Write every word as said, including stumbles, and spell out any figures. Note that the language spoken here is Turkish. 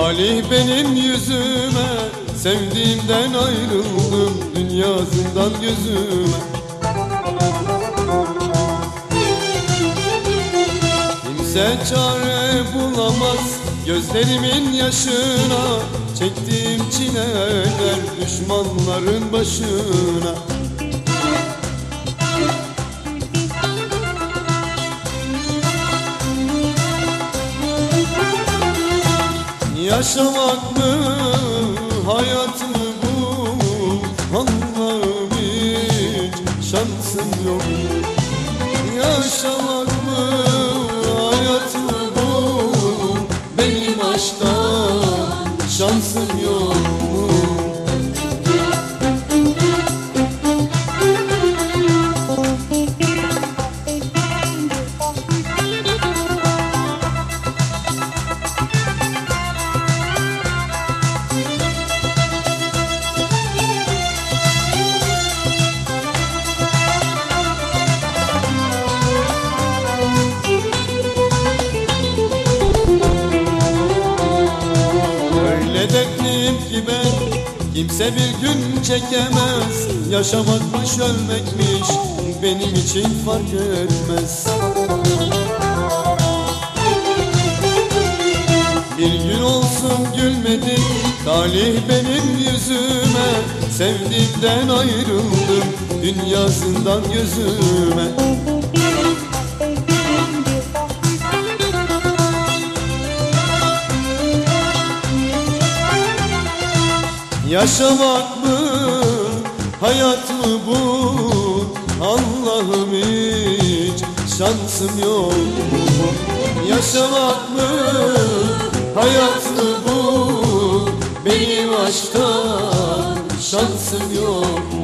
Talih benim yüzüme, sevdiğimden ayrıldım, dünya zindan gözüme. Kimse çare bulamaz gözlerimin yaşına, çektiğim çileler düşmanların başına. Yaşamak mı, hayat mı bu? Allah'ım hiç şansım yok. Yaşamak mı, hayat mı bu? Benim aşktan şansım yok. Dertliyim ki ben, kimse bir gün çekemez. Yaşamakmış ölmekmiş, benim için fark etmez. Bir gün olsun gülmedik talih benim yüzüme, sevdiğimden ayrıldım, dünya zindan gözüme. Yaşamak mı, hayat mı bu? Allah'ım hiç şansım yok. Yaşamak mı, hayat mı bu? Benim aşktan şansım yok.